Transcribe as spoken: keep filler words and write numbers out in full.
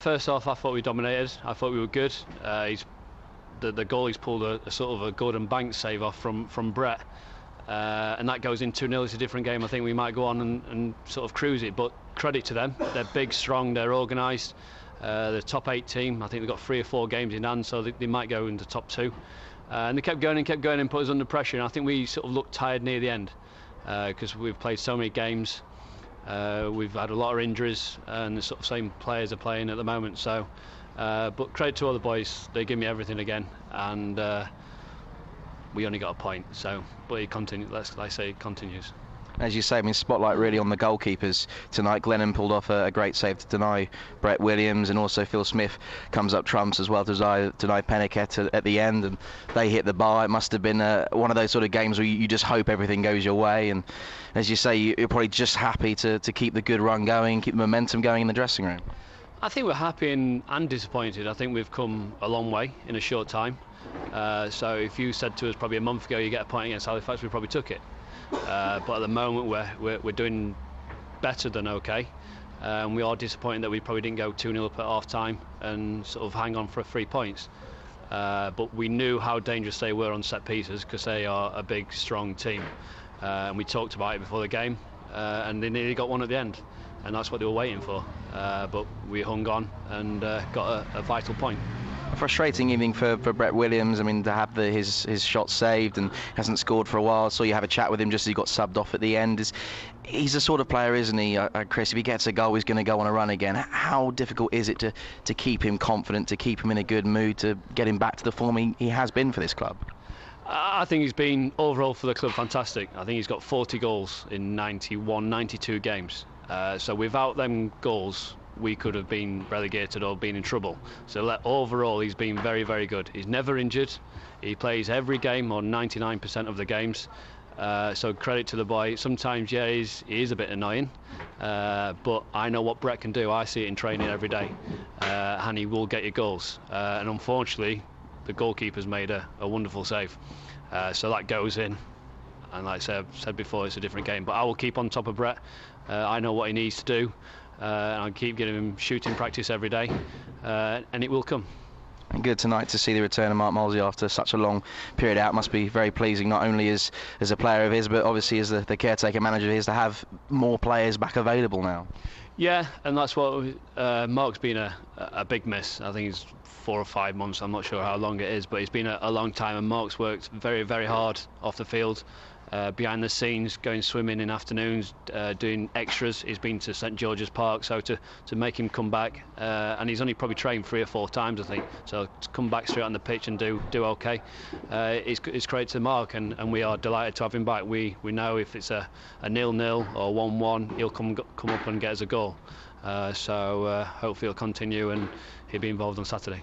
First off, I thought we dominated. I thought we were good. Uh, he's, the, the goalie's pulled a, a sort of a Gordon Banks save off from, from Brett. Uh, and that goes in two nil. It's a different game. I think we might go on and, and sort of cruise it. But credit to them. They're big, strong, they're organised. Uh, the top eight team, I think they've got three or four games in hand, so they, they might go into top two. Uh, and they kept going and kept going and put us under pressure. And I think we sort of looked tired near the end because uh, we've played so many games. Uh, we've had a lot of injuries and the sort of same players are playing at the moment. So, uh, but credit to all the boys, they give me everything again, and uh, we only got a point. So, but it continues. Let's like I say, it continues. As you say, I mean, spotlight really on the goalkeepers tonight. Glennon pulled off a, a great save to deny Brett Williams, and also Phil Smith comes up trumps as well to deny, deny Penniket at, at the end, and they hit the bar. It must have been uh, one of those sort of games where you, you just hope everything goes your way, and as you say, you, you're probably just happy to, to keep the good run going, keep the momentum going in the dressing room. I think we're happy and, and disappointed. I think we've come a long way in a short time. Uh, so if you said to us probably a month ago you get a point against Halifax, we probably took it. Uh, but at the moment we're, we're, we're doing better than okay, and um, we are disappointed that we probably didn't go two nil up at half time and sort of hang on for three points. Uh, but we knew how dangerous they were on set pieces because they are a big, strong team, uh, and we talked about it before the game, uh, and they nearly got one at the end, and that's what they were waiting for. Uh, but we hung on and uh, got a, a vital point. A frustrating evening for, for Brett Williams. I mean, to have the, his his shot saved and hasn't scored for a while. So you have a chat with him just as he got subbed off at the end. Is he's the sort of player, isn't he, uh, Chris? If he gets a goal, he's going to go on a run again. How difficult is it to to keep him confident, to keep him in a good mood, to get him back to the form he, he has been for this club? I think he's been overall for the club fantastic. I think he's got forty goals in ninety-one, ninety-two games. Uh, so without them goals, we could have been relegated or been in trouble. So let, overall he's been very, very good. He's never injured. He plays every game, or ninety-nine percent of the games. Uh, so credit to the boy. Sometimes, yeah, he's, he is a bit annoying, uh, but I know what Brett can do. I see it in training every day, uh, and he will get you goals. Uh, and unfortunately, the goalkeeper's made a, a wonderful save. Uh, so that goes in. And like I said, said before, it's a different game. But I will keep on top of Brett. Uh, I know what he needs to do. Uh, and I'll keep giving him shooting practice every day, uh, and it will come. And good tonight to see the return of Mark Molesey after such a long period out. Must be very pleasing, not only as as a player of his, but obviously as the, the caretaker manager of his, to have more players back available now. Yeah, and that's what uh, Mark's been a, a big miss. I think it's four or five months. I'm not sure how long it is, but it's been a, a long time, and Mark's worked very, very hard off the field. Uh, behind the scenes, going swimming in afternoons, uh, doing extras. He's been to St George's Park, so to, to make him come back, uh, and he's only probably trained three or four times, I think. So to come back straight on the pitch and do do okay, uh, it's, it's credit to Mark, and, and we are delighted to have him back. We we know if it's a, a nil-nil or one-one, he'll come come up and get us a goal. Uh, so uh, hopefully he'll continue and he'll be involved on Saturday.